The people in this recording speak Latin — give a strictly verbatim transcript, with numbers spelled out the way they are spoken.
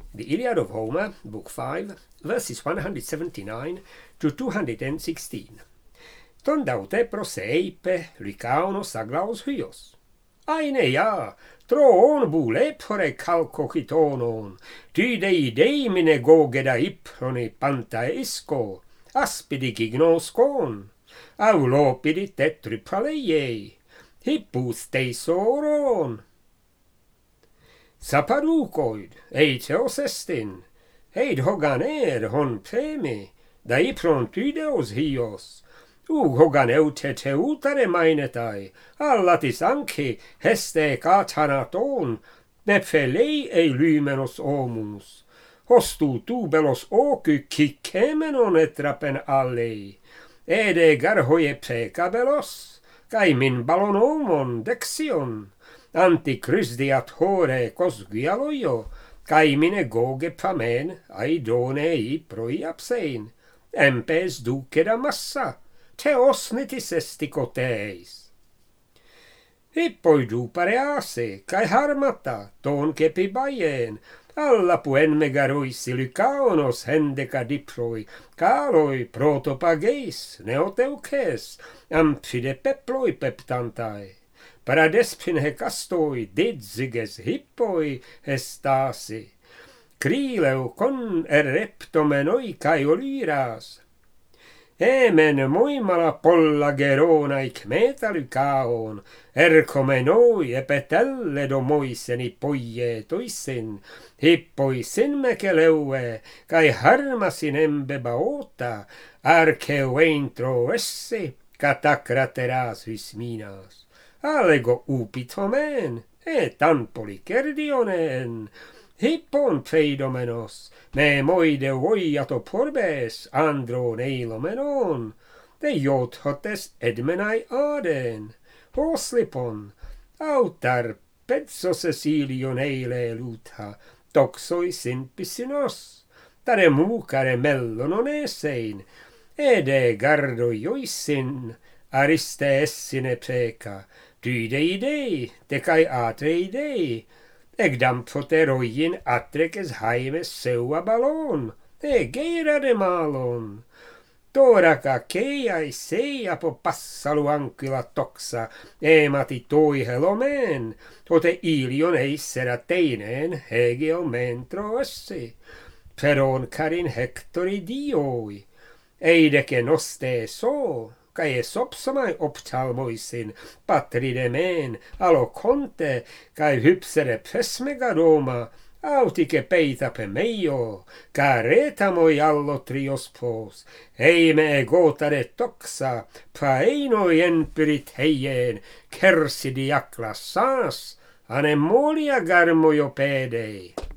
The Iliad of Homer, Book five, verses one hundred seventy-nine to two hundred sixteen. Ton daute proseipe Lycaonos aglaos hyos. Aine ja, troon bule pore calcocitonon, tydei deimine gogeda iproni pantaisco, aspidi gignoskon, aulopidi tetripaleie, hippus teisoron. Saparukoid, eiteos estin, heid hoganer hon premi, da ipron tydeos hios, u hogan eute teutare mainetai, allatis anci heste katanaton, nephelei e lymenos omus, hostu tubelos oky kikemenon etrapen allei, ede garhoie precabelos, kai min balonomon dexion, antichrysdiat hore cosgialoio, kai mine goge pamen aidonei proiapsein, empes duceda massa, teos nitis esticoteis. Hippoi dupare ase, kai harmata, ton kepibaien, alla puen megaroisi Lycaonos hendeca diproi, caloi protopageis, neoteuces, amphide peploi peptantai. Paradespin hecastoi, dedziges hippoi estasi, crileu con ereptomenoi kai oliras. Emen moimala polla geronai kmeta Lycaon, ercomenoi epetelle domoiseni poie toisin, hippoisin mekeleue, kai harmasin embebaota, arceu entro essi, catacrateras visminas. Allego upitomen, et an policerdionen, hippon preidomenos, me moide voiato porbes, andron eilomenon, de iot hotes edmenai aden, hoslipon, autar pezzo Cecilion eile luta, toxoi sint pisinos, tare mucare mellonon esein, ede gardo ioisin, ariste essine preca, Tydei dei, decai atrei dei, egdam foteroin atreces haimes seua balon, e geira de malon. Toraca keiai sei apo passalu anquila toxa, emati toi helomen, tote ilion eissera teinen hegeo mentro essi, peron carin hectori dioi, eideke noste so, kai sopsamai optalmoisin, patridemen, alo conte, kai hypsere pesmega Roma, autike peita pe meio, caretamoi allo triospos, eime gotare toxa, paenoi enpirit heien, kersidiakla sas, anemolia garmoiopedei.